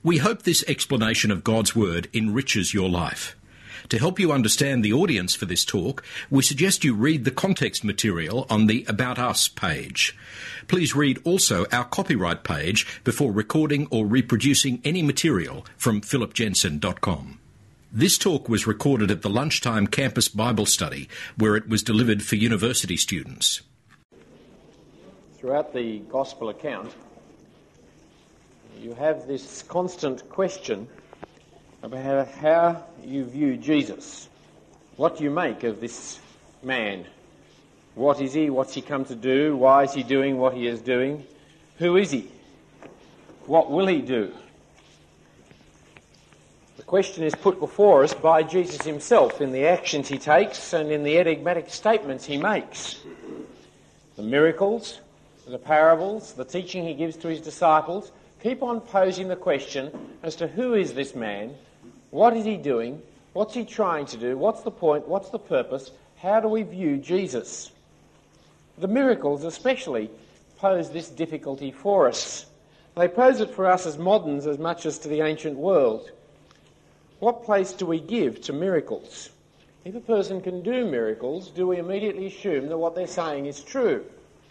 We hope this explanation of God's Word enriches your life. To help you understand the audience for this talk, we suggest you read the context material on the About Us page. Please read also our copyright page before recording or reproducing any material from philipjensen.com. This talk was recorded at the Lunchtime Campus Bible Study, where it was delivered for university students. Throughout the Gospel account, you have this constant question about how you view Jesus. What do you make of this man? What is he? What's he come to do? Why is he doing what he is doing? Who is he? What will he do? The question is put before us by Jesus himself in the actions he takes and in the enigmatic statements he makes. The miracles, the parables, the teaching he gives to his disciples keep on posing the question as to who is this man, what is he doing, what's he trying to do, what's the point, what's the purpose, how do we view Jesus? The miracles especially pose this difficulty for us. They pose it for us as moderns as much as to the ancient world. What place do we give to miracles? If a person can do miracles, do we immediately assume that what they're saying is true?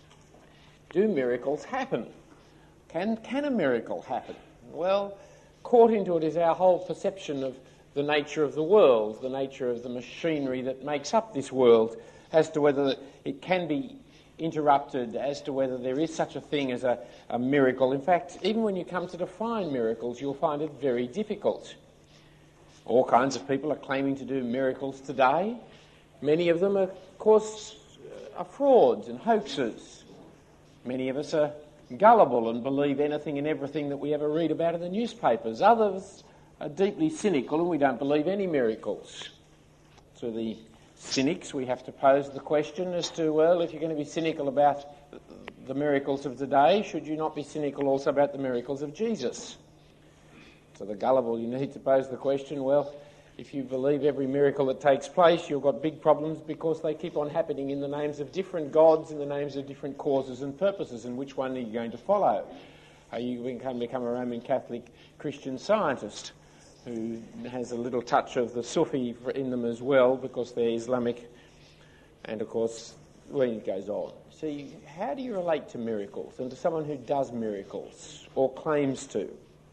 Do miracles happen? Can a miracle happen? Well, caught into it is our whole perception of the nature of the world, the nature of the machinery that makes up this world, as to whether it can be interrupted, as to whether there is such a thing as a miracle. In fact, even when you come to define miracles, you'll find it very difficult. All kinds of people are claiming to do miracles today. Many of them, of course, are frauds and hoaxes. Many of us are gullible and believe anything and everything that we ever read about in the newspapers. Others are deeply cynical and we don't believe any miracles. To the cynics, we have to pose the question as to, well, if you're going to be cynical about the miracles of today, should you not be cynical also about the miracles of Jesus? To the gullible, you need to pose the question, well, if you believe every miracle that takes place, you've got big problems because they keep on happening in the names of different gods, in the names of different causes and purposes, and which one are you going to follow? Are you going to become a Roman Catholic Christian Scientist who has a little touch of the Sufi in them as well because they're Islamic, and of course, well, it goes on. So how do you relate to miracles and to someone who does miracles or claims to?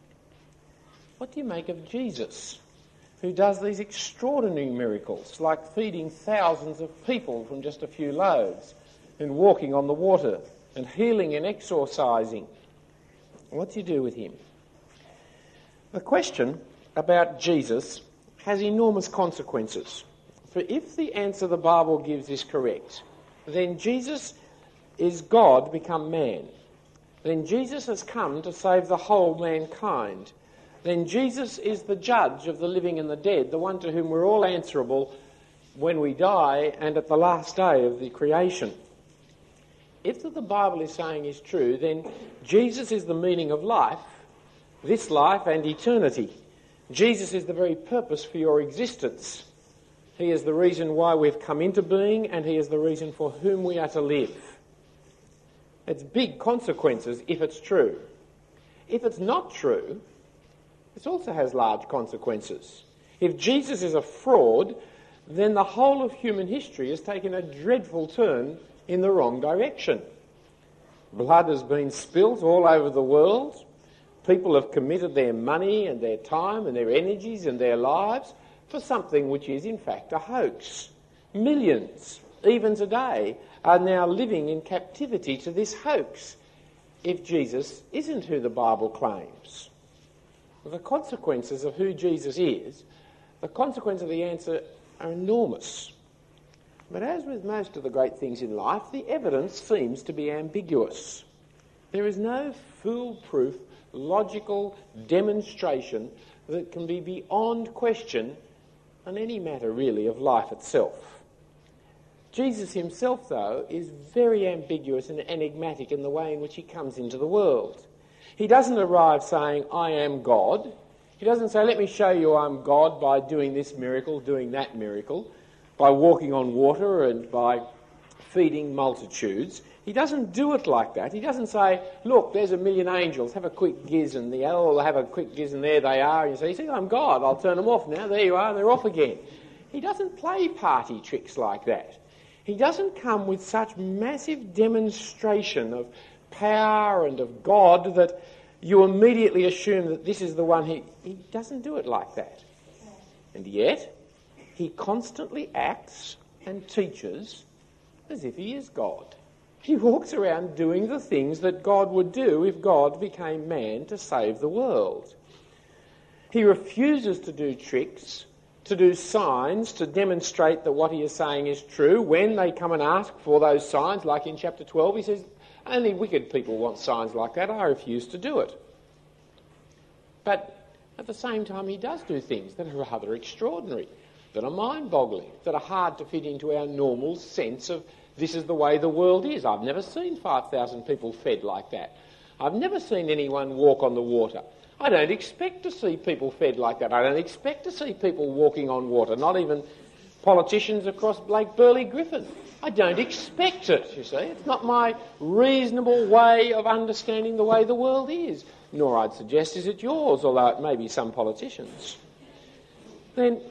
What do you make of Jesus, who does these extraordinary miracles, like feeding thousands of people from just a few loaves, and walking on the water, and healing and exorcising? What do you do with him? The question about Jesus has enormous consequences. For if the answer the Bible gives is correct, then Jesus is God become man. Then Jesus has come to save the whole mankind. Then Jesus is the judge of the living and the dead, the one to whom we're all answerable when we die and at the last day of the creation. If what the Bible is saying is true, then Jesus is the meaning of life, this life and eternity. Jesus is the very purpose for your existence. He is the reason why we've come into being, and he is the reason for whom we are to live. It's big consequences if it's true. If it's not true, it also has large consequences. If Jesus is a fraud, then the whole of human history has taken a dreadful turn in the wrong direction. Blood has been spilt all over the world. People have committed their money and their time and their energies and their lives for something which is in fact a hoax. Millions, even today, are now living in captivity to this hoax if Jesus isn't who the Bible claims. The consequences of who Jesus is, the consequence of the answer are enormous. But as with most of the great things in life, the evidence seems to be ambiguous. There is no foolproof, logical demonstration that can be beyond question on any matter really of life itself. Jesus himself, though, is very ambiguous and enigmatic in the way in which he comes into the world. He doesn't arrive saying, I am God. He doesn't say, let me show you I'm God by doing this miracle, doing that miracle, by walking on water and by feeding multitudes, he doesn't do it like that. He doesn't say, look, there's 1,000,000 angels, have a quick giz, and have a quick giz, and there they are. And you say, I'm God, I'll turn them off now. There you are, they're off again. He doesn't play party tricks like that. He doesn't come with such massive demonstration of power and of God that you immediately assume that this is the one. He doesn't do it like that. And yet, he constantly acts and teaches as if he is God. He walks around doing the things that God would do if God became man to save the world. He refuses to do tricks, to do signs, to demonstrate that what he is saying is true. When they come and ask for those signs, like in chapter 12, he says, only wicked people want signs like that. I refuse to do it. But at the same time, he does do things that are rather extraordinary, that are mind-boggling, that are hard to fit into our normal sense of this is the way the world is. I've never seen 5,000 people fed like that. I've never seen anyone walk on the water. I don't expect to see people fed like that. I don't expect to see people walking on water, not even politicians across Lake Burley-Griffin. I don't expect it, you see. It's not my reasonable way of understanding the way the world is. Nor I'd suggest is it yours, although it may be some politicians. Then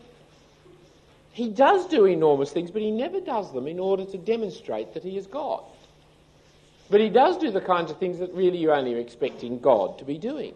he does do enormous things, but he never does them in order to demonstrate that he is God. But he does do the kinds of things that really you only are expecting God to be doing.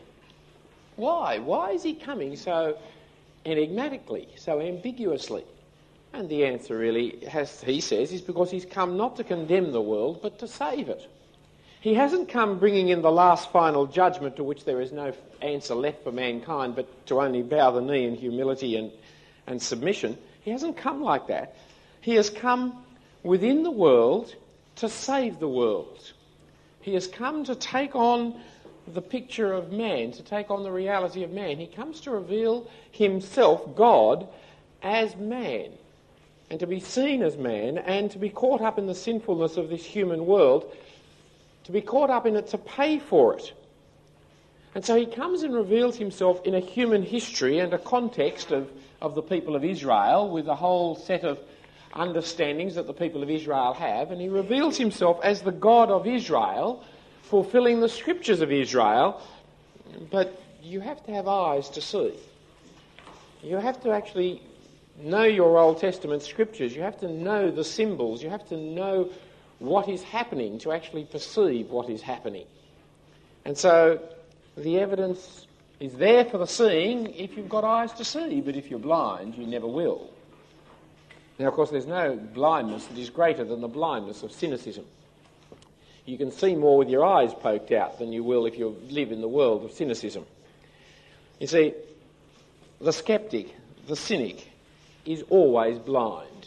Why? Why is he coming so enigmatically, so ambiguously? And the answer really, as he says, is because he's come not to condemn the world, but to save it. He hasn't come bringing in the last final judgment to which there is no answer left for mankind, but to only bow the knee in humility and submission. He hasn't come like that. He has come within the world to save the world. He has come to take on the picture of man, to take on the reality of man. He comes to reveal himself, God, as man, and to be seen as man, and to be caught up in the sinfulness of this human world, to be caught up in it to pay for it. And so he comes and reveals himself in a human history and a context of the people of Israel, with a whole set of understandings that the people of Israel have, and he reveals himself as the God of Israel, fulfilling the scriptures of Israel. But you have to have eyes to see. You have to actually know your Old Testament scriptures. You have to know the symbols. You have to know what is happening to actually perceive what is happening. And so the evidence is there for the seeing if you've got eyes to see, but if you're blind, you never will. Now, of course, there's no blindness that is greater than the blindness of cynicism. You can see more with your eyes poked out than you will if you live in the world of cynicism. You see, the sceptic, the cynic, is always blind.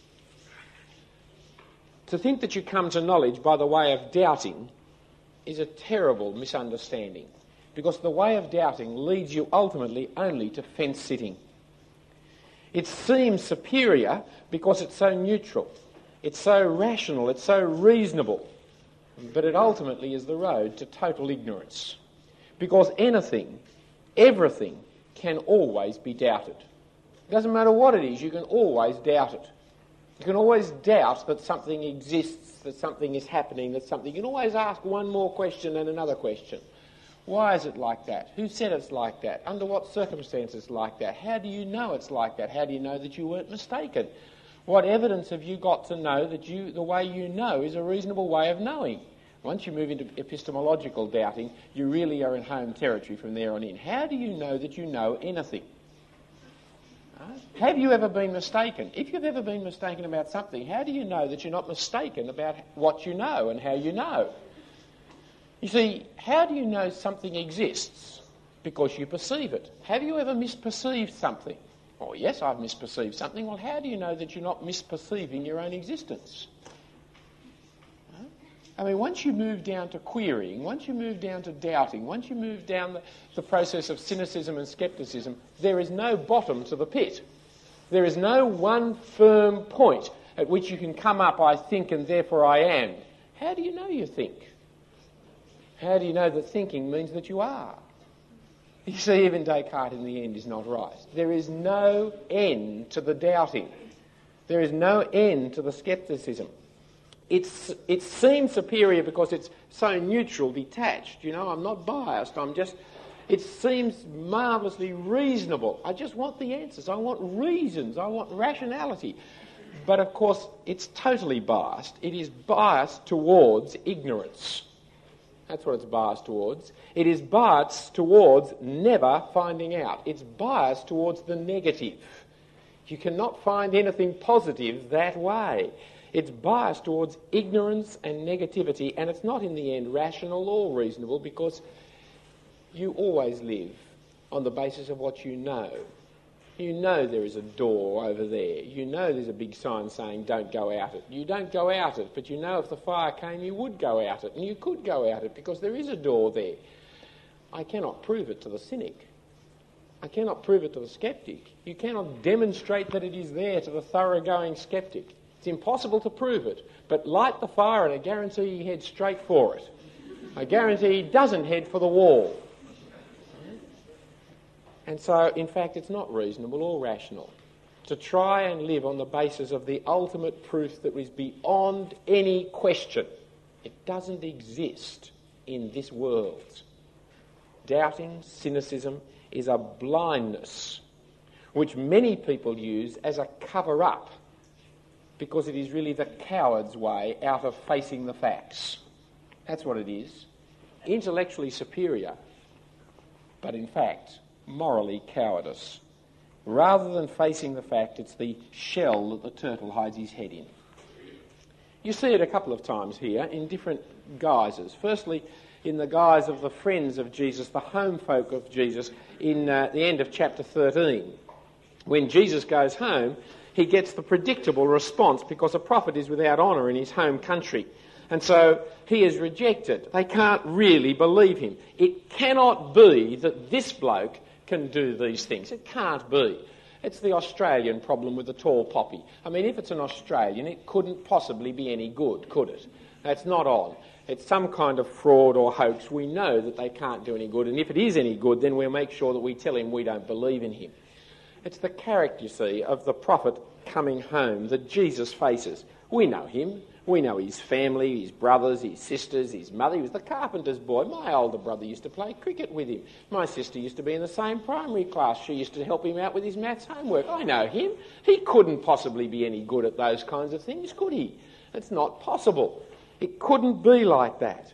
To think that you come to knowledge by the way of doubting is a terrible misunderstanding, because the way of doubting leads you ultimately only to fence-sitting. It seems superior because it's so neutral, it's so rational, it's so reasonable, but it ultimately is the road to total ignorance, because anything, everything, can always be doubted. It doesn't matter what it is, you can always doubt it. You can always doubt that something exists, that something is happening, that something... You can always ask one more question and another question. Why is it like that? Who said it's like that? Under what circumstances like that? How do you know it's like that? How do you know that you weren't mistaken? What evidence have you got to know that the way you know is a reasonable way of knowing? Once you move into epistemological doubting, you really are in home territory from there on in. How do you know that you know anything? Have you ever been mistaken? If you've ever been mistaken about something, how do you know that you're not mistaken about what you know and how you know? You see, how do you know something exists? Because you perceive it. Have you ever misperceived something? Oh, yes, I've misperceived something. Well, how do you know that you're not misperceiving your own existence? I mean, once you move down to querying, once you move down to doubting, once you move down the process of cynicism and scepticism, there is no bottom to the pit. There is no one firm point at which you can come up, I think, and therefore I am. How do you know you think? How do you know that thinking means that you are? You see, even Descartes in the end is not right. There is no end to the doubting. There is no end to the scepticism. It seems superior because it's so neutral, detached. You know, I'm not biased. It seems marvellously reasonable. I just want the answers. I want reasons. I want rationality. But of course, it's totally biased. It is biased towards ignorance. That's what it's biased towards. It is biased towards never finding out. It's biased towards the negative. You cannot find anything positive that way. It's biased towards ignorance and negativity, and it's not in the end rational or reasonable, because you always live on the basis of what you know. You know there is a door over there. You know there's a big sign saying don't go out it. You don't go out it, but you know if the fire came you would go out it, and you could go out it because there is a door there. I cannot prove it to the cynic. I cannot prove it to the sceptic. You cannot demonstrate that it is there to the thoroughgoing sceptic. It's impossible to prove it, but light the fire and I guarantee he heads straight for it. I guarantee he doesn't head for the wall. And so, in fact, it's not reasonable or rational to try and live on the basis of the ultimate proof that is beyond any question. It doesn't exist in this world. Doubting, cynicism, is a blindness which many people use as a cover-up, because it is really the coward's way out of facing the facts. That's what it is. Intellectually superior, but in fact morally cowardice. Rather than facing the fact, it's the shell that the turtle hides his head in. You see it a couple of times here in different guises. Firstly, in the guise of the friends of Jesus, the home folk of Jesus, in the end of chapter 13. When Jesus goes home, he gets the predictable response because a prophet is without honour in his home country. And so he is rejected. They can't really believe him. It cannot be that this bloke can do these things. It can't be. It's the Australian problem with the tall poppy. I mean, if it's an Australian, it couldn't possibly be any good, could it? That's not on. It's some kind of fraud or hoax. We know that they can't do any good, and if it is any good, then we'll make sure that we tell him we don't believe in him. It's the character, you see, of the prophet coming home that Jesus faces. We know him. We know his family, his brothers, his sisters, his mother. He was the carpenter's boy. My older brother used to play cricket with him. My sister used to be in the same primary class. She used to help him out with his maths homework. I know him. He couldn't possibly be any good at those kinds of things, could he? It's not possible. It couldn't be like that.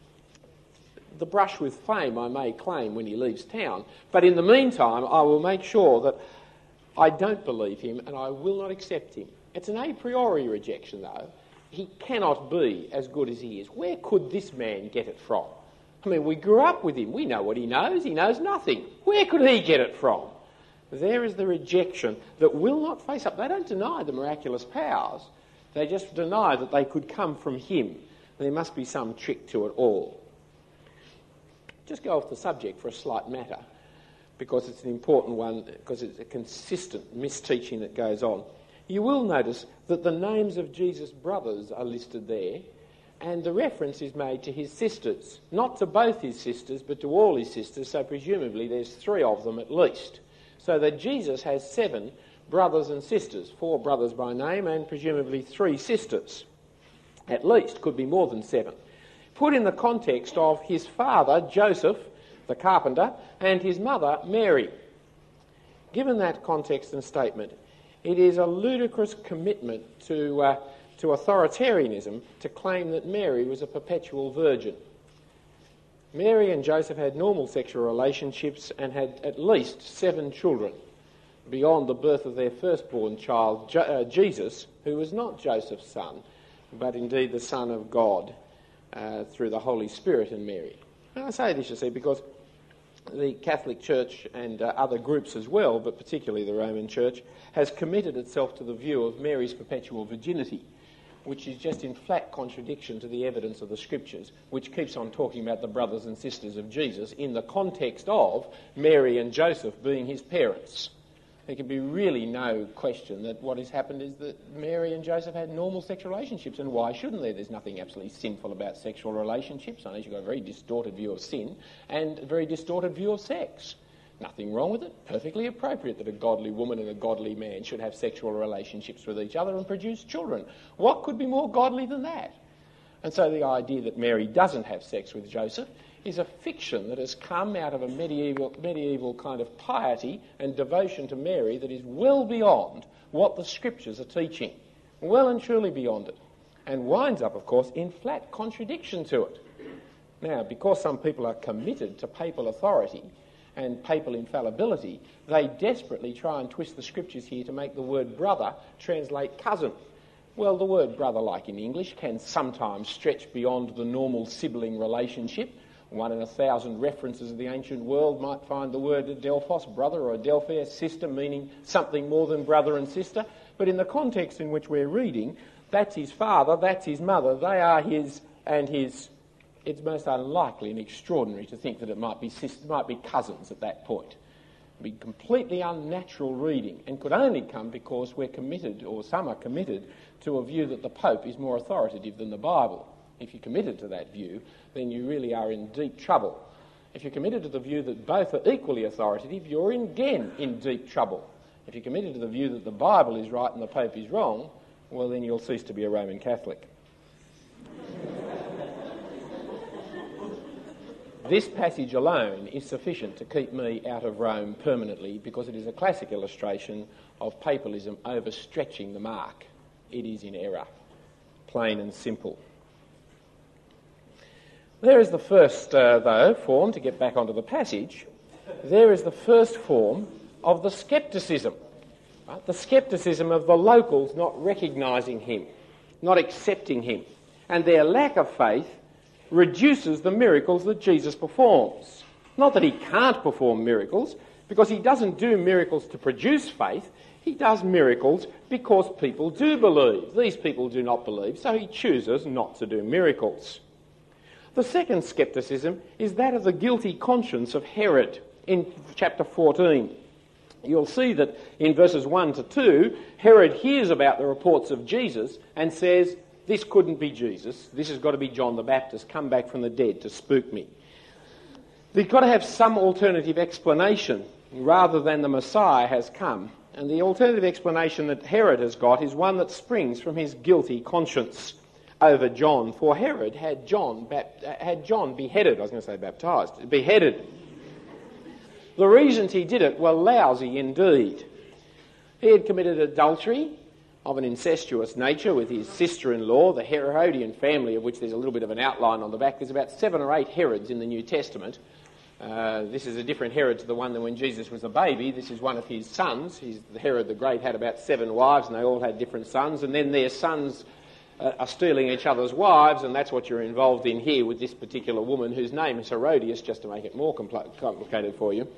The brush with fame I may claim when he leaves town, but in the meantime I will make sure that I don't believe him and I will not accept him. It's an a priori rejection, though. He cannot be as good as he is. Where could this man get it from? I mean, we grew up with him. We know what he knows. He knows nothing. Where could he get it from? There is the rejection that will not face up. They don't deny the miraculous powers. They just deny that they could come from him. There must be some trick to it all. Just go off the subject for a slight matter, because it's an important one, because it's a consistent misteaching that goes on. You will notice that the names of Jesus' brothers are listed there, and the reference is made to his sisters. Not to both his sisters, but to all his sisters, so presumably there's 3 of them at least. So that Jesus has 7 brothers and sisters, 4 brothers by name and presumably 3 sisters. At least, could be more than 7. Put in the context of his father, Joseph, the carpenter, and his mother, Mary. Given that context and statement, it is a ludicrous commitment to authoritarianism to claim that Mary was a perpetual virgin. Mary and Joseph had normal sexual relationships and had at least 7 children, beyond the birth of their firstborn child, Jesus, who was not Joseph's son, but indeed the Son of God through the Holy Spirit and Mary. And I say this, you see, because the Catholic Church and other groups as well, but particularly the Roman Church, has committed itself to the view of Mary's perpetual virginity, which is just in flat contradiction to the evidence of the Scriptures, which keeps on talking about the brothers and sisters of Jesus in the context of Mary and Joseph being his parents. There can be really no question that what has happened is that Mary and Joseph had normal sexual relationships, and why shouldn't there? There's nothing absolutely sinful about sexual relationships, unless you've got a very distorted view of sin and a very distorted view of sex. Nothing wrong with it. Perfectly appropriate that a godly woman and a godly man should have sexual relationships with each other and produce children. What could be more godly than that? And so the idea that Mary doesn't have sex with Joseph is a fiction that has come out of a medieval kind of piety and devotion to Mary that is well beyond what the scriptures are teaching. Well and truly beyond it. And winds up, of course, in flat contradiction to it. Now, because some people are committed to papal authority and papal infallibility, they desperately try and twist the scriptures here to make the word brother translate cousin. Well, the word brother, like in English, can sometimes stretch beyond the normal sibling relationship. 1 in 1,000 references of the ancient world might find the word adelphos, brother, or adelphia, sister, meaning something more than brother and sister. But in the context in which we're reading, that's his father, that's his mother, they are his and his. It's most unlikely and extraordinary to think that it might be cousins at that point. It would be completely unnatural reading and could only come because we're committed, or some are committed, to a view that the Pope is more authoritative than the Bible. If you're committed to that view, then you really are in deep trouble. If you're committed to the view that both are equally authoritative, you're again in deep trouble. If you're committed to the view that the Bible is right and the Pope is wrong, well, then you'll cease to be a Roman Catholic. This passage alone is sufficient to keep me out of Rome permanently because it is a classic illustration of papalism overstretching the mark. It is in error, plain and simple. There is the first, though, form, to get back onto the passage, there is the first form of the scepticism. Right? The scepticism of the locals not recognising him, not accepting him, and their lack of faith reduces the miracles that Jesus performs. Not that he can't perform miracles, because he doesn't do miracles to produce faith. He does miracles because people do believe. These people do not believe, so he chooses not to do miracles. The second scepticism is that of the guilty conscience of Herod in chapter 14. You'll see that in verses 1 to 2, Herod hears about the reports of Jesus and says, this couldn't be Jesus, this has got to be John the Baptist, come back from the dead to spook me. They've got to have some alternative explanation rather than the Messiah has come. And the alternative explanation that Herod has got is one that springs from his guilty conscience over John. For Herod had John beheaded, I was going to say baptised, beheaded. The reasons he did it were lousy indeed. He had committed adultery of an incestuous nature with his sister-in-law, the Herodian family, of which there's a little bit of an outline on the back. There's about 7 or 8 Herods in the New Testament. This is a different Herod to the one than when Jesus was a baby. This is one of his sons. Herod the Great had about 7 wives, and they all had different sons, and then their sons are stealing each other's wives, and that's what you're involved in here with this particular woman whose name is Herodias, just to make it more complicated for you.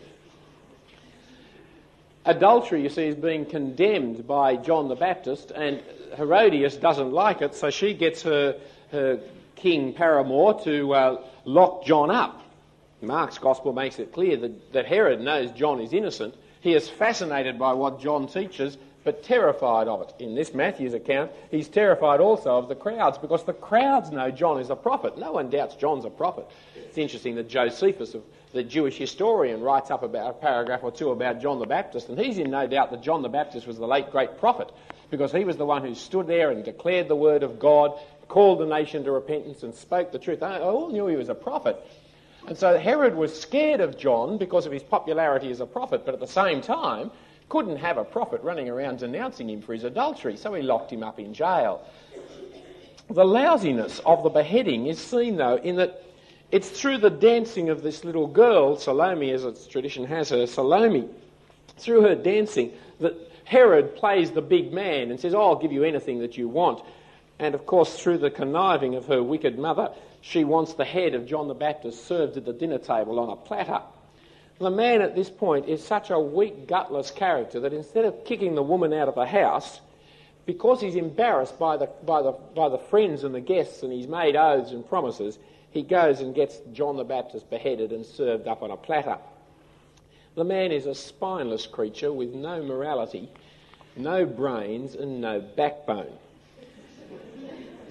Adultery, you see, is being condemned by John the Baptist, and Herodias doesn't like it, so she gets her king paramour to lock John up. Mark's Gospel makes it clear that Herod knows John is innocent. He is fascinated by what John teaches, but terrified of it. In this Matthew's account, he's terrified also of the crowds, because the crowds know John is a prophet. No one doubts John's a prophet. It's interesting that Josephus, the Jewish historian, writes up about a paragraph or two about John the Baptist, and he's in no doubt that John the Baptist was the late great prophet, because he was the one who stood there and declared the word of God, called the nation to repentance and spoke the truth. They all knew he was a prophet. And so Herod was scared of John because of his popularity as a prophet, but at the same time couldn't have a prophet running around denouncing him for his adultery, so he locked him up in jail. The lousiness of the beheading is seen, though, in that it's through the dancing of this little girl, Salome, as its tradition has her, Salome, through her dancing, that Herod plays the big man and says, I'll give you anything that you want. And, of course, through the conniving of her wicked mother, she wants the head of John the Baptist served at the dinner table on a platter. The man at this point is such a weak, gutless character that instead of kicking the woman out of the house, because he's embarrassed by the friends and the guests and he's made oaths and promises, he goes and gets John the Baptist beheaded and served up on a platter. The man is a spineless creature with no morality, no brains and no backbone.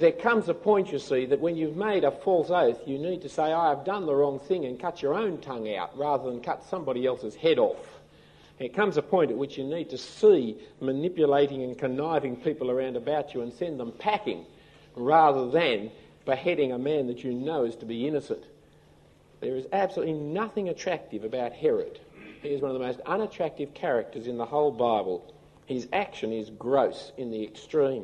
there comes a point, you see, that when you've made a false oath, you need to say, I have done the wrong thing, and cut your own tongue out rather than cut somebody else's head off. There comes a point at which you need to see manipulating and conniving people around about you and send them packing rather than beheading a man that you know is to be innocent. There is absolutely nothing attractive about Herod. He is one of the most unattractive characters in the whole Bible. His action is gross in the extreme.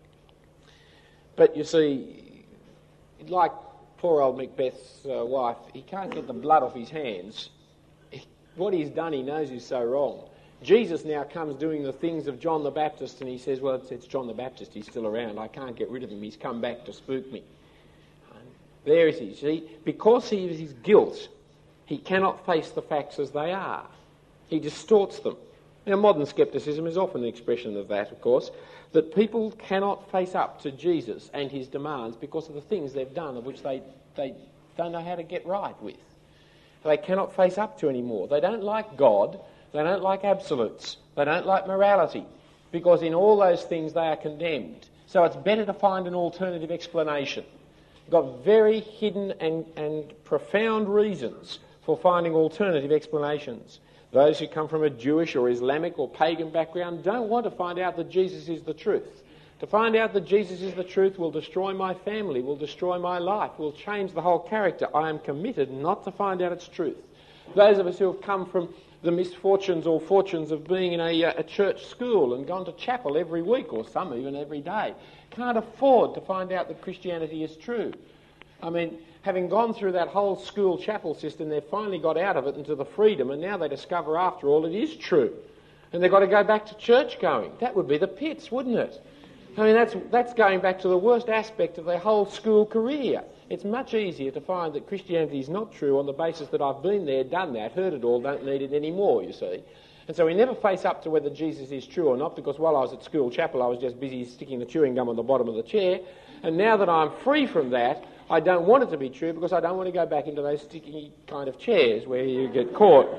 But you see, like poor old Macbeth's wife, he can't get the blood off his hands. What he's done, he knows is so wrong. Jesus now comes doing the things of John the Baptist, and he says, well, it's John the Baptist, he's still around, I can't get rid of him, he's come back to spook me. There is he, see, because he is his guilt, he cannot face the facts as they are. He distorts them. Now, modern scepticism is often an expression of that, of course, that people cannot face up to Jesus and his demands because of the things they've done of which they don't know how to get right with. They cannot face up to anymore. They don't like God. They don't like absolutes. They don't like morality, because in all those things they are condemned. So it's better to find an alternative explanation. You've got very hidden and profound reasons for finding alternative explanations. Those who come from a Jewish or Islamic or pagan background don't want to find out that Jesus is the truth. To find out that Jesus is the truth will destroy my family, will destroy my life, will change the whole character. I am committed not to find out its truth. Those of us who have come from the misfortunes or fortunes of being in a church school and gone to chapel every week, or some even every day, can't afford to find out that Christianity is true. I mean, having gone through that whole school chapel system, they've finally got out of it into the freedom, and now they discover after all it is true. And they've got to go back to church going. That would be the pits, wouldn't it? I mean, that's going back to the worst aspect of their whole school career. It's much easier to find that Christianity is not true on the basis that I've been there, done that, heard it all, don't need it anymore, you see. And so we never face up to whether Jesus is true or not, because while I was at school chapel I was just busy sticking the chewing gum on the bottom of the chair. And now that I'm free from that, I don't want it to be true because I don't want to go back into those sticky kind of chairs where you get caught.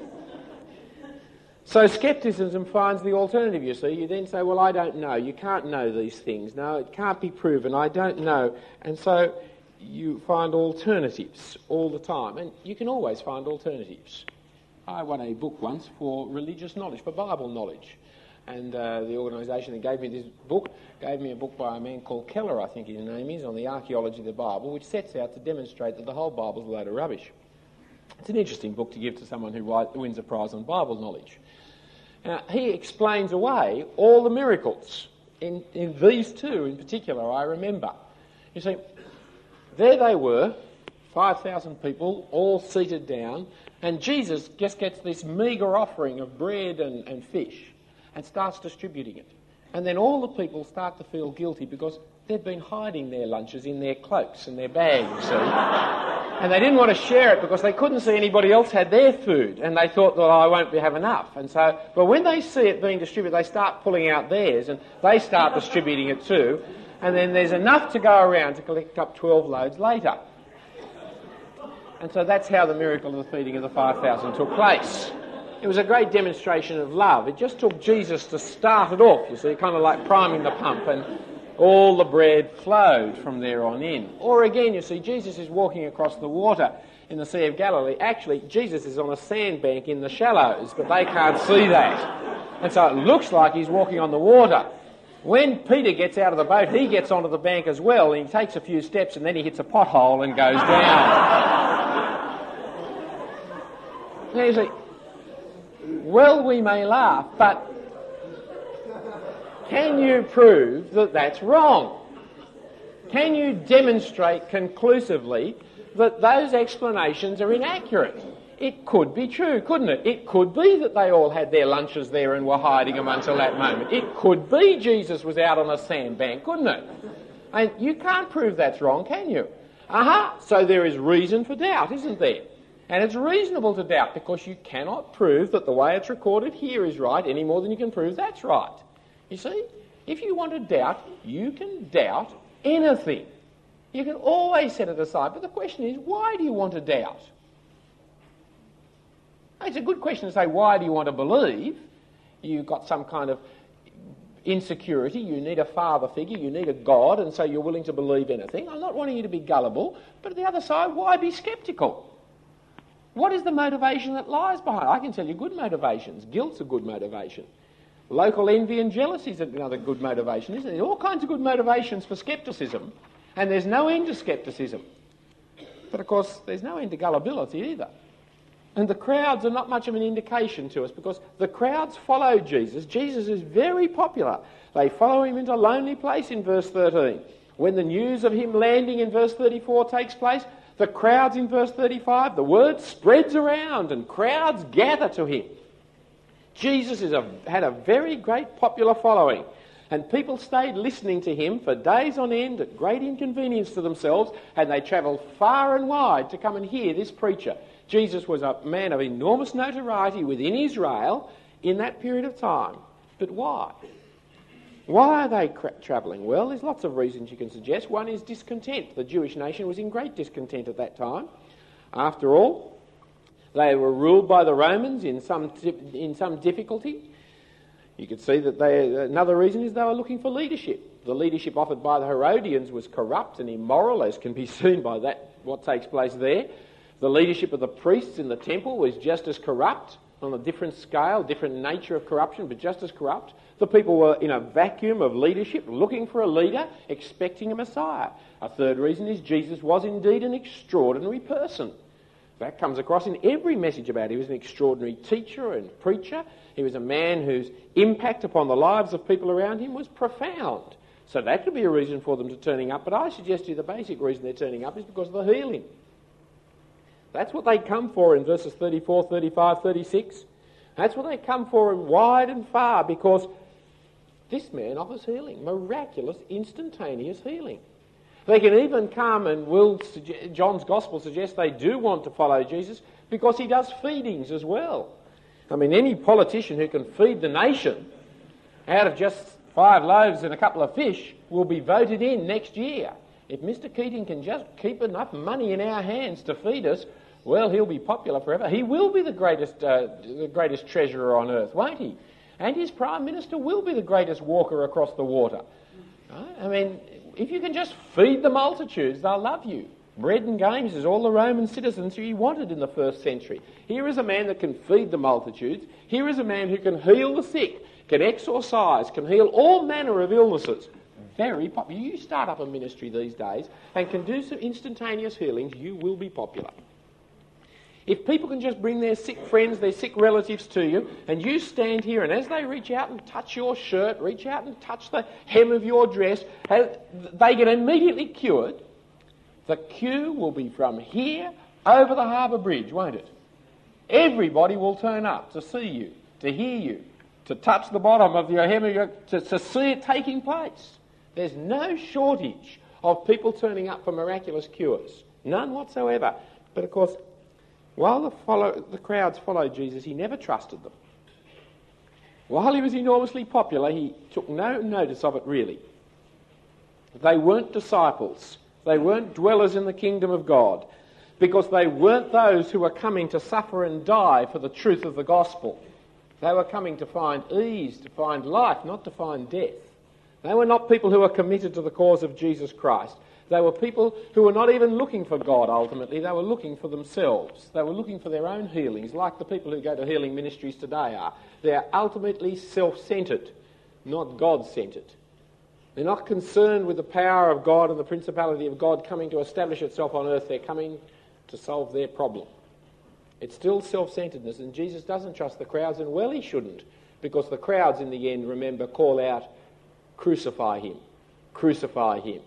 So scepticism finds the alternative, you see. You then say, well, I don't know. You can't know these things. No, it can't be proven. I don't know. And so you find alternatives all the time. And you can always find alternatives. I won a book once for religious knowledge, for Bible knowledge. And the organisation that gave me this book gave me a book by a man called Keller, I think his name is, on the archaeology of the Bible, which sets out to demonstrate that the whole Bible is a load of rubbish. It's an interesting book to give to someone who wins a prize on Bible knowledge. Now, he explains away all the miracles. In these two in particular, I remember. You see, there they were, 5,000 people, all seated down, and Jesus just gets this meagre offering of bread and fish and starts distributing it. And then all the people start to feel guilty because they've been hiding their lunches in their cloaks and their bags, you see. And they didn't want to share it because they couldn't see anybody else had their food, and they thought, well, I won't have enough. And so, but when they see it being distributed, they start pulling out theirs, and they start distributing it too, and then there's enough to go around to collect up 12 loads later. And so that's how the miracle of the feeding of the 5,000 took place. It was a great demonstration of love. It just took Jesus to start it off, you see, kind of like priming the pump, and all the bread flowed from there on in. Or again, you see, Jesus is walking across the water in the Sea of Galilee. Actually, Jesus is on a sandbank in the shallows, but they can't see that. And so it looks like he's walking on the water. When Peter gets out of the boat, he gets onto the bank as well, and he takes a few steps, and then he hits a pothole and goes down. Now you see, well, we may laugh, but can you prove that that's wrong? Can you demonstrate conclusively that those explanations are inaccurate? It could be true, couldn't it? It could be that they all had their lunches there and were hiding them until that moment. It could be Jesus was out on a sandbank, couldn't it? And you can't prove that's wrong, can you? So there is reason for doubt, isn't there? And it's reasonable to doubt because you cannot prove that the way it's recorded here is right any more than you can prove that's right. You see, if you want to doubt, you can doubt anything. You can always set it aside. But the question is, why do you want to doubt? It's a good question to say, why do you want to believe? You've got some kind of insecurity, you need a father figure, you need a God, and so you're willing to believe anything. I'm not wanting you to be gullible, but at the other side, why be sceptical? What is the motivation that lies behind? I can tell you good motivations. Guilt's a good motivation. Local envy and jealousy is another good motivation, isn't it? All kinds of good motivations for scepticism, and there's no end to scepticism. But of course, there's no end to gullibility either. And the crowds are not much of an indication to us, because the crowds follow Jesus. Jesus is very popular. They follow him into a lonely place in verse 13. When the news of him landing in verse 34 takes place, the crowds in verse 35, the word spreads around and crowds gather to him. Jesus had a very great popular following, and people stayed listening to him for days on end at great inconvenience to themselves, and they travelled far and wide to come and hear this preacher. Jesus was a man of enormous notoriety within Israel in that period of time. But why? Why are they travelling? Well, there's lots of reasons you can suggest. One is discontent. The Jewish nation was in great discontent at that time. After all, they were ruled by the Romans in some difficulty. You could see that another reason is they were looking for leadership. The leadership offered by the Herodians was corrupt and immoral, as can be seen by what takes place there. The leadership of the priests in the temple was just as corrupt, on a different scale, different nature of corruption, but just as corrupt. The people were in a vacuum of leadership, looking for a leader, expecting a Messiah. A third reason is Jesus was indeed an extraordinary person. That comes across in every message about him. He was an extraordinary teacher and preacher. He was a man whose impact upon the lives of people around him was profound. So that could be a reason for them to turning up. But I suggest to you the basic reason they're turning up is because of the healing. That's what they come for in verses 34, 35, 36. That's what they come for wide and far, because this man offers healing, miraculous, instantaneous healing. They can even come, and John's Gospel suggests they do want to follow Jesus because he does feedings as well. I mean, any politician who can feed the nation out of just 5 loaves and a couple of fish will be voted in next year. If Mr. Keating can just keep enough money in our hands to feed us, well, he'll be popular forever. He will be the greatest treasurer on earth, won't he? And his Prime Minister will be the greatest walker across the water. Right? I mean, if you can just feed the multitudes, they'll love you. Bread and games is all the Roman citizens he wanted in the first century. Here is a man that can feed the multitudes. Here is a man who can heal the sick, can exorcise, can heal all manner of illnesses. Very popular. You start up a ministry these days and can do some instantaneous healings, you will be popular. If people can just bring their sick friends, their sick relatives to you, and you stand here, and as they reach out and touch your shirt, reach out and touch the hem of your dress, they get immediately cured, the queue will be from here over the Harbour Bridge, won't it? Everybody will turn up to see you, to hear you, to touch the bottom of your hem of your... to see it taking place. There's no shortage of people turning up for miraculous cures. None whatsoever. But of course, while the crowds followed Jesus, he never trusted them. While he was enormously popular, he took no notice of it really. They weren't disciples. They weren't dwellers in the kingdom of God, because they weren't those who were coming to suffer and die for the truth of the gospel. They were coming to find ease, to find life, not to find death. They were not people who were committed to the cause of Jesus Christ. They were people who were not even looking for God ultimately. They were looking for themselves. They were looking for their own healings, like the people who go to healing ministries today are. They are ultimately self-centred, not God-centred. They're not concerned with the power of God and the principality of God coming to establish itself on earth. They're coming to solve their problem. It's still self-centeredness, and Jesus doesn't trust the crowds, and well, he shouldn't, because the crowds in the end, remember, call out, "Crucify him, crucify him."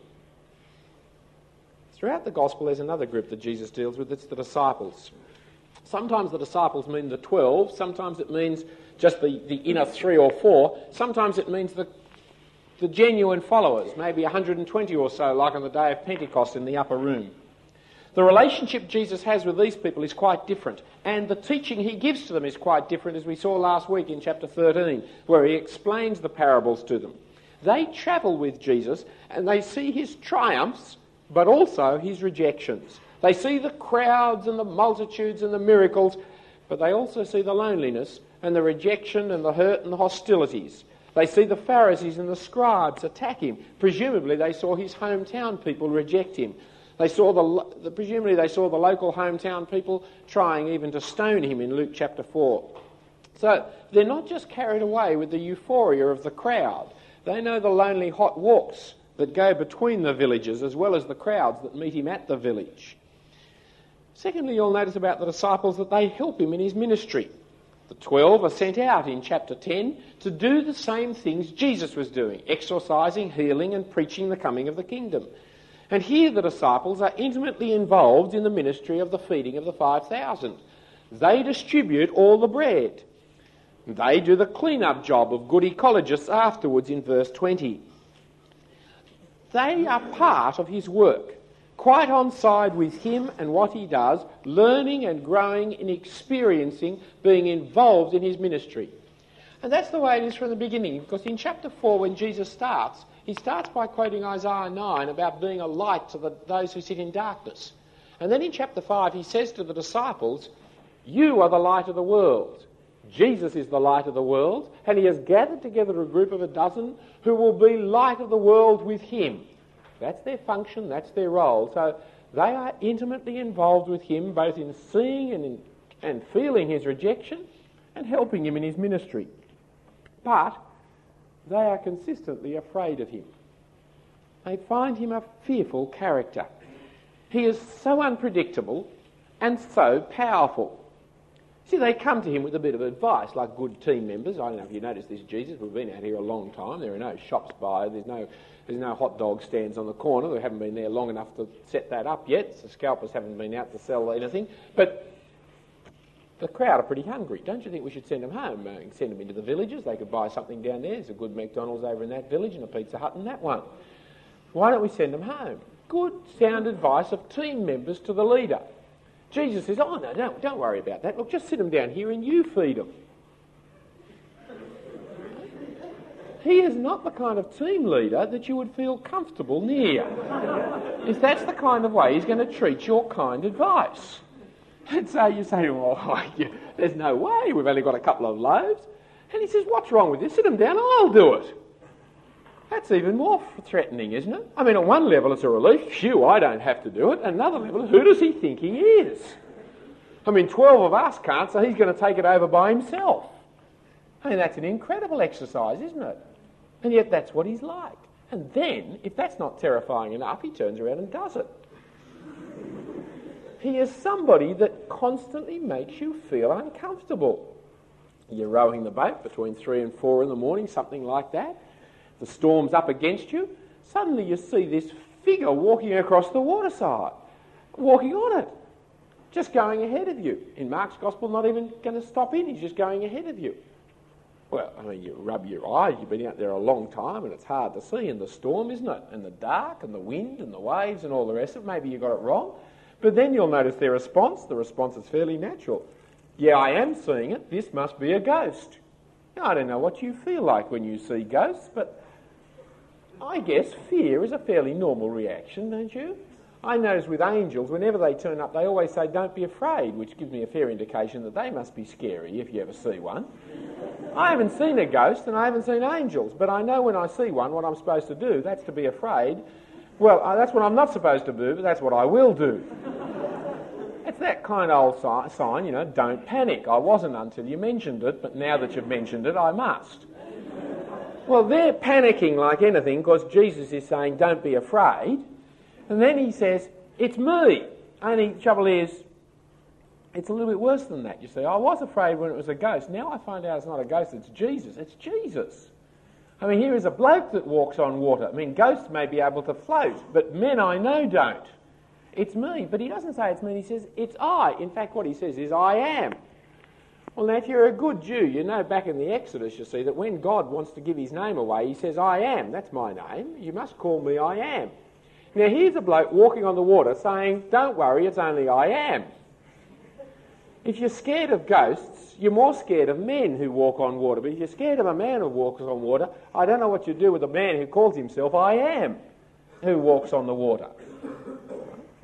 Throughout the gospel, there's another group that Jesus deals with. It's the disciples. Sometimes the disciples mean the 12. Sometimes it means just the inner 3 or 4. Sometimes it means the genuine followers, maybe 120 or so, like on the day of Pentecost in the upper room. The relationship Jesus has with these people is quite different, and the teaching he gives to them is quite different, as we saw last week in chapter 13, where he explains the parables to them. They travel with Jesus, and they see his triumphs, but also his rejections. They see the crowds and the multitudes and the miracles, but they also see the loneliness and the rejection and the hurt and the hostilities. They see the Pharisees and the scribes attack him. Presumably they saw his hometown people reject him. Presumably they saw the local hometown people trying even to stone him in Luke chapter 4. So they're not just carried away with the euphoria of the crowd. They know the lonely hot walks that go between the villages as well as the crowds that meet him at the village. Secondly, you'll notice about the disciples that they help him in his ministry. The 12 are sent out in chapter 10 to do the same things Jesus was doing, exorcising, healing and preaching the coming of the kingdom. And here the disciples are intimately involved in the ministry of the feeding of the 5,000. They distribute all the bread. They do the clean-up job of good ecologists afterwards in verse 20. They are part of his work, quite on side with him and what he does, learning and growing and experiencing, being involved in his ministry. And that's the way it is from the beginning, because in chapter 4 when Jesus starts, he starts by quoting Isaiah 9 about being a light to those who sit in darkness. And then in chapter 5 he says to the disciples, you are the light of the world. Jesus is the light of the world, and he has gathered together a group of a dozen who will be light of the world with him. That's their function, that's their role. So they are intimately involved with him, both in seeing and feeling his rejection and helping him in his ministry. But they are consistently afraid of him. They find him a fearful character. He is so unpredictable and so powerful. See, they come to him with a bit of advice, like good team members. I don't know if you noticed this, Jesus. We've been out here a long time. There are no shops by. There's no hot dog stands on the corner. We haven't been there long enough to set that up yet. The scalpers haven't been out to sell anything. But the crowd are pretty hungry. Don't you think we should send them home? Send them into the villages. They could buy something down there. There's a good McDonald's over in that village and a Pizza Hut in that one. Why don't we send them home? Good, sound advice of team members to the leader. Jesus says, oh, no, don't worry about that. Look, just sit them down here and you feed them. He is not the kind of team leader that you would feel comfortable near. If that's the kind of way he's going to treat your kind advice. And so you say, well, there's no way, we've only got a couple of loaves. And he says, what's wrong with this? Sit them down, I'll do it. That's even more threatening, isn't it? I mean, on one level it's a relief. Phew, I don't have to do it. Another level, who does he think he is? I mean, 12 of us can't, so he's going to take it over by himself. I mean, that's an incredible exercise, isn't it? And yet that's what he's like. And then, if that's not terrifying enough, he turns around and does it. He is somebody that constantly makes you feel uncomfortable. You're rowing the boat between 3 and 4 in the morning, something like that. The storm's up against you. Suddenly you see this figure walking across the waterside, walking on it, just going ahead of you. In Mark's Gospel, not even going to stop in, he's just going ahead of you. Well, I mean, you rub your eyes, you've been out there a long time and it's hard to see in the storm, isn't it? And the dark and the wind and the waves and all the rest of it. Maybe you got it wrong. But then you'll notice their response. The response is fairly natural. Yeah, I am seeing it. This must be a ghost. Now, I don't know what you feel like when you see ghosts, but I guess fear is a fairly normal reaction, don't you? I notice with angels, whenever they turn up, they always say, don't be afraid, which gives me a fair indication that they must be scary if you ever see one. I haven't seen a ghost and I haven't seen angels, but I know when I see one what I'm supposed to do. That's to be afraid. Well, that's what I'm not supposed to do, but that's what I will do. It's that kind of old sign, you know, don't panic. I wasn't until you mentioned it, but now that you've mentioned it, I must. Well, they're panicking like anything because Jesus is saying, don't be afraid. And then he says, it's me. Only the trouble is, it's a little bit worse than that, you see. I was afraid when it was a ghost. Now I find out it's not a ghost, it's Jesus. It's Jesus. I mean, here is a bloke that walks on water. I mean, ghosts may be able to float, but men I know don't. It's me. But he doesn't say it's me, he says, it's I. In fact, what he says is, I am. Well, now, if you're a good Jew, you know back in the Exodus, you see, that when God wants to give his name away, he says, I am. That's my name. You must call me I am. Now, here's a bloke walking on the water saying, don't worry, it's only I am. If you're scared of ghosts, you're more scared of men who walk on water. But if you're scared of a man who walks on water, I don't know what you do with a man who calls himself I am, who walks on the water.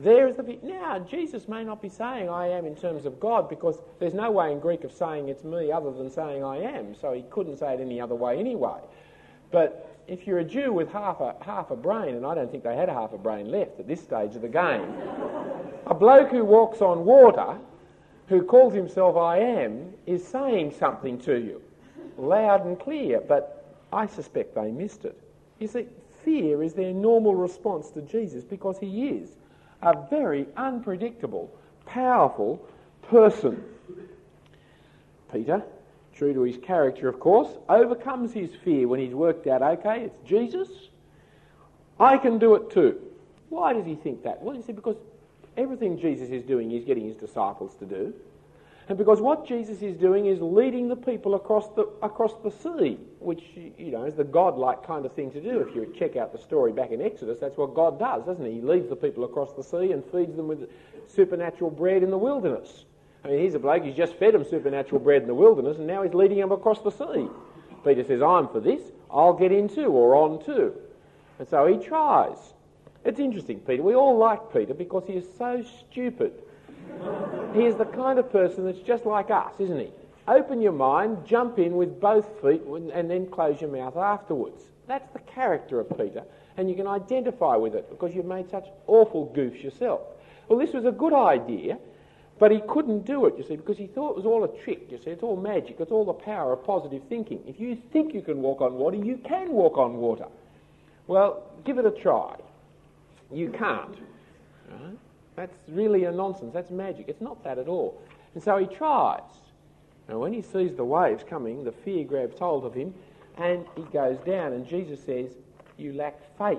There is the bit. Now, Jesus may not be saying I am in terms of God, because there's no way in Greek of saying it's me other than saying I am, so he couldn't say it any other way anyway. But if you're a Jew with half a brain, and I don't think they had half a brain left at this stage of the game, a bloke who walks on water, who calls himself I am, is saying something to you, loud and clear, but I suspect they missed it. You see, fear is their normal response to Jesus, because he is a very unpredictable, powerful person. Peter, true to his character, of course, overcomes his fear when he's worked out, okay, it's Jesus, I can do it too. Why does he think that? Well, you see, because everything Jesus is doing, he's getting his disciples to do. And because what Jesus is doing is leading the people across the sea, which, you know, is the God-like kind of thing to do. If you check out the story back in Exodus, that's what God does, doesn't he? He leads the people across the sea and feeds them with supernatural bread in the wilderness. I mean, here's a bloke who's just fed them supernatural bread in the wilderness, and now he's leading them across the sea. Peter says, I'm for this, I'll get in too, or on too. And so he tries. It's interesting, Peter. We all like Peter because he is so stupid. He is the kind of person that's just like us, isn't he? Open your mind, jump in with both feet, and then close your mouth afterwards. That's the character of Peter, and you can identify with it because you've made such awful goofs yourself. Well, this was a good idea, but he couldn't do it, you see, because he thought it was all a trick, you see. It's all magic. It's all the power of positive thinking. If you think you can walk on water, you can walk on water. Well, give it a try. You can't. Right? That's really a nonsense. That's magic. It's not that at all. And so he tries. And when he sees the waves coming, the fear grabs hold of him, and he goes down, and Jesus says, you lack faith.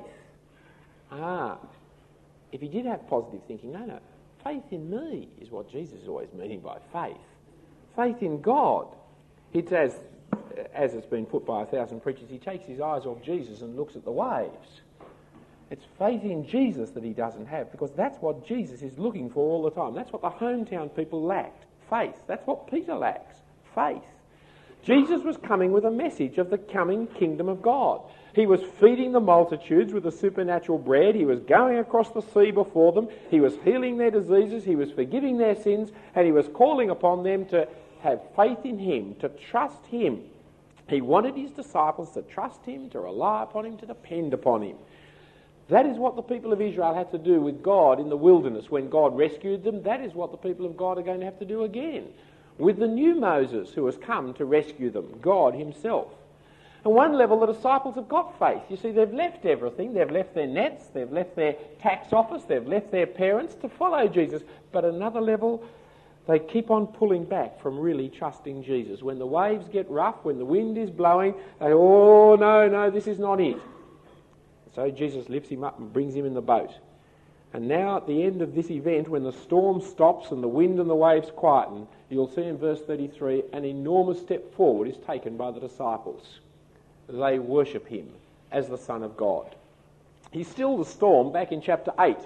If he did have positive thinking, no. Faith in me is what Jesus is always meaning by faith. Faith in God. It's as it's been put by 1,000 preachers, he takes his eyes off Jesus and looks at the waves. It's faith in Jesus that he doesn't have, because that's what Jesus is looking for all the time. That's what the hometown people lacked, faith. That's what Peter lacks, faith. Jesus was coming with a message of the coming kingdom of God. He was feeding the multitudes with the supernatural bread. He was going across the sea before them. He was healing their diseases. He was forgiving their sins. And he was calling upon them to have faith in him, to trust him. He wanted his disciples to trust him, to rely upon him, to depend upon him. That is what the people of Israel had to do with God in the wilderness when God rescued them. That is what the people of God are going to have to do again with the new Moses who has come to rescue them, God himself. At one level, the disciples have got faith. You see, they've left everything. They've left their nets. They've left their tax office. They've left their parents to follow Jesus. But at another level, they keep on pulling back from really trusting Jesus. When the waves get rough, when the wind is blowing, they, oh, no, this is not it. So Jesus lifts him up and brings him in the boat. And now at the end of this event, when the storm stops and the wind and the waves quieten, you'll see in verse 33, an enormous step forward is taken by the disciples. They worship him as the Son of God. He stilled the storm back in chapter 8.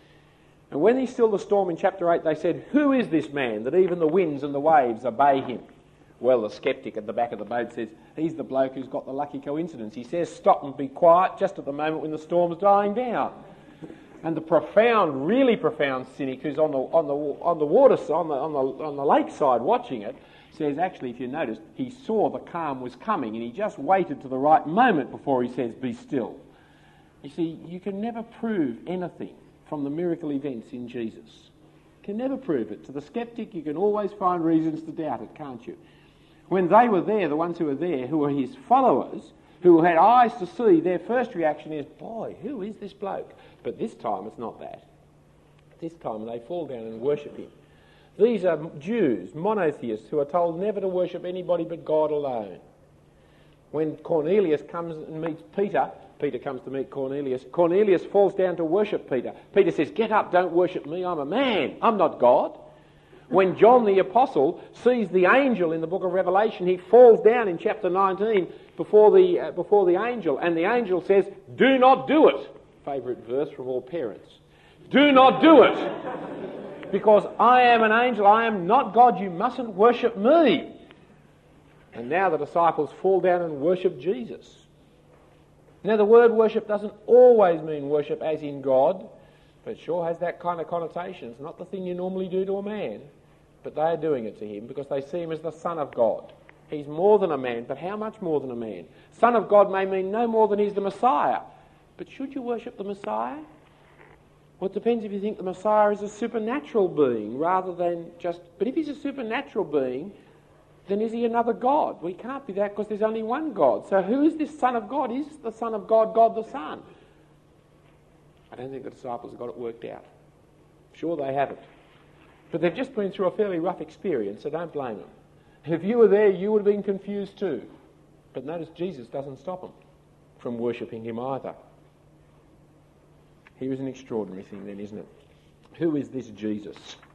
And when he stilled the storm in chapter 8, they said, who is this man that even the winds and the waves obey him? Well, the skeptic at the back of the boat says, he's the bloke who's got the lucky coincidence. He says, stop and be quiet just at the moment when the storm's dying down. And the profound, really profound cynic who's on the water side, on the lakeside watching it, says, actually, if you notice, he saw the calm was coming and he just waited to the right moment before he says, be still. You see, you can never prove anything from the miracle events in Jesus. You can never prove it. To the skeptic, you can always find reasons to doubt it, can't you? When they were there, the ones who were there, who were his followers, who had eyes to see, their first reaction is, boy, who is this bloke? But this time it's not that. This time they fall down and worship him. These are Jews, monotheists, who are told never to worship anybody but God alone. When Cornelius comes and meets Peter, Peter comes to meet Cornelius. Cornelius falls down to worship Peter. Peter says, get up, don't worship me, I'm a man, I'm not God. When John the Apostle sees the angel in the book of Revelation, he falls down in chapter 19 before the angel, and the angel says, do not do it. Favourite verse from all parents. Do not do it, because I am an angel, I am not God, you mustn't worship me. And now the disciples fall down and worship Jesus. Now the word worship doesn't always mean worship as in God. But it sure has that kind of connotation. It's not the thing you normally do to a man, but they are doing it to him because they see him as the Son of God. He's more than a man, but how much more than a man? Son of God may mean no more than he's the Messiah. But should you worship the Messiah? Well, it depends if you think the Messiah is a supernatural being rather than just... But if he's a supernatural being, then is he another God? We can't be that because there's only one God. So who is this Son of God? Is the Son of God God the Son? I don't think the disciples have got it worked out. Sure they haven't. But they've just been through a fairly rough experience, so don't blame them. And if you were there, you would have been confused too. But notice Jesus doesn't stop them from worshipping him either. Here is an extraordinary thing then, isn't it? Who is this Jesus?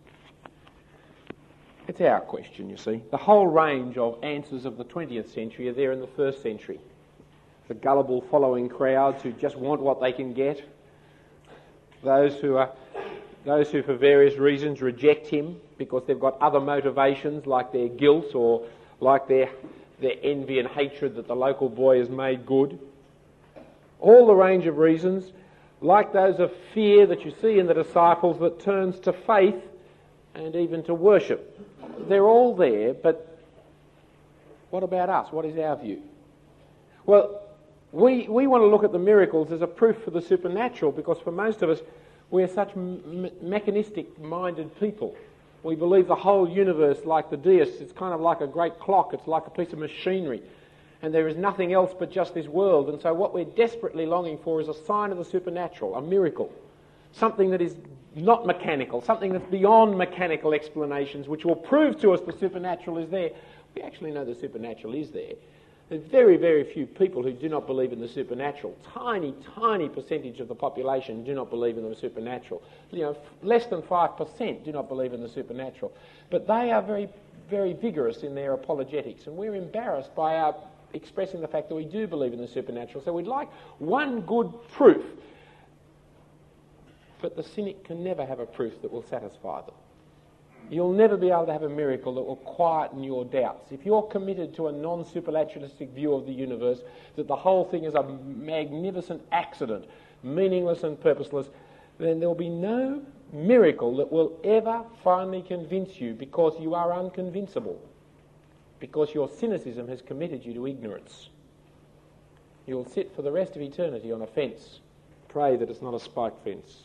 It's our question, you see. The whole range of answers of the 20th century are there in the 1st century. The gullible following crowds who just want what they can get. Those who for various reasons reject him because they've got other motivations like their guilt or like their envy and hatred that the local boy has made good. All the range of reasons, like those of fear that you see in the disciples that turns to faith and even to worship. They're all there, but what about us? What is our view? Well, we want to look at the miracles as a proof for the supernatural because for most of us, we're such mechanistic-minded people. We believe the whole universe, like the deists, it's kind of like a great clock. It's like a piece of machinery. And there is nothing else but just this world. And so what we're desperately longing for is a sign of the supernatural, a miracle. Something that is not mechanical, something that's beyond mechanical explanations, which will prove to us the supernatural is there. We actually know the supernatural is there. There's very, very few people who do not believe in the supernatural. Tiny, tiny percentage of the population do not believe in the supernatural. Less than 5% do not believe in the supernatural. But they are very, very vigorous in their apologetics, and we're embarrassed by our expressing the fact that we do believe in the supernatural. So we'd like one good proof. But the cynic can never have a proof that will satisfy them. You'll never be able to have a miracle that will quieten your doubts. If you're committed to a non-supernaturalistic view of the universe, that the whole thing is a magnificent accident, meaningless and purposeless, then there'll be no miracle that will ever finally convince you because you are unconvincible, because your cynicism has committed you to ignorance. You'll sit for the rest of eternity on a fence. Pray that it's not a spike fence.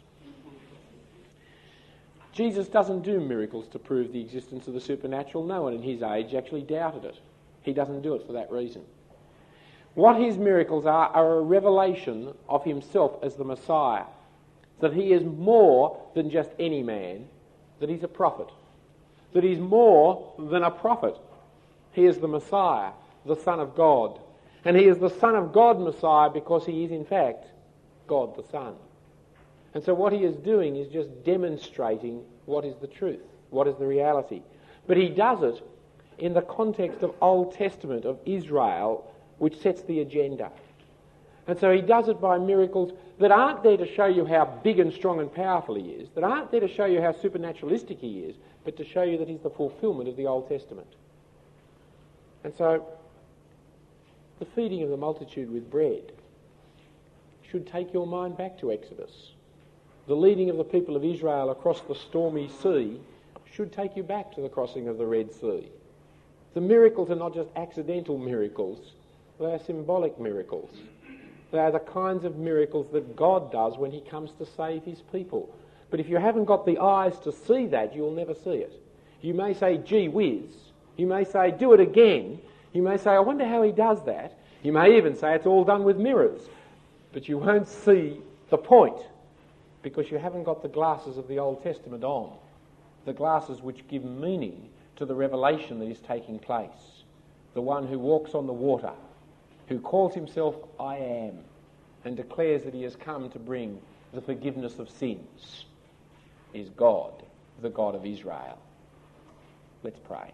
Jesus doesn't do miracles to prove the existence of the supernatural. No one in his age actually doubted it. He doesn't do it for that reason. What his miracles are a revelation of himself as the Messiah, that he is more than just any man, that he's a prophet, that he's more than a prophet. He is the Messiah, the Son of God. And he is the Son of God Messiah because he is in fact God the Son. And so what he is doing is just demonstrating what is the truth, what is the reality. But he does it in the context of Old Testament, of Israel, which sets the agenda. And so he does it by miracles that aren't there to show you how big and strong and powerful he is, that aren't there to show you how supernaturalistic he is, but to show you that he's the fulfilment of the Old Testament. And so the feeding of the multitude with bread should take your mind back to Exodus. The leading of the people of Israel across the stormy sea should take you back to the crossing of the Red Sea. The miracles are not just accidental miracles, they are symbolic miracles. They are the kinds of miracles that God does when he comes to save his people. But if you haven't got the eyes to see that, you'll never see it. You may say, gee whiz. You may say, do it again. You may say, I wonder how he does that. You may even say it's all done with mirrors. But you won't see the point, because you haven't got the glasses of the Old Testament on, the glasses which give meaning to the revelation that is taking place. The one who walks on the water, who calls himself I Am, and declares that he has come to bring the forgiveness of sins, is God, the God of Israel. Let's pray.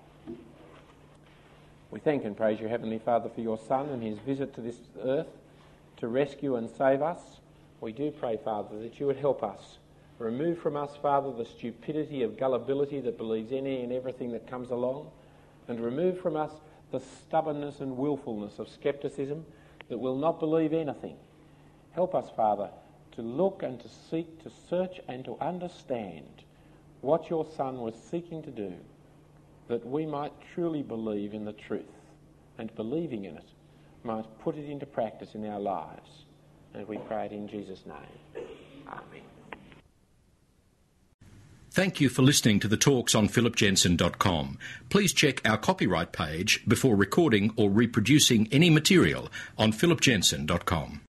We thank and praise you, Heavenly Father, for your Son and his visit to this earth to rescue and save us. We do pray, Father, that you would help us. Remove from us, Father, the stupidity of gullibility that believes any and everything that comes along, and remove from us the stubbornness and willfulness of scepticism that will not believe anything. Help us, Father, to look and to seek, to search and to understand what your Son was seeking to do, that we might truly believe in the truth, and believing in it, might put it into practice in our lives. And we pray it in Jesus' name. Amen. Thank you for listening to the talks on philipjensen.com. Please check our copyright page before recording or reproducing any material on philipjensen.com.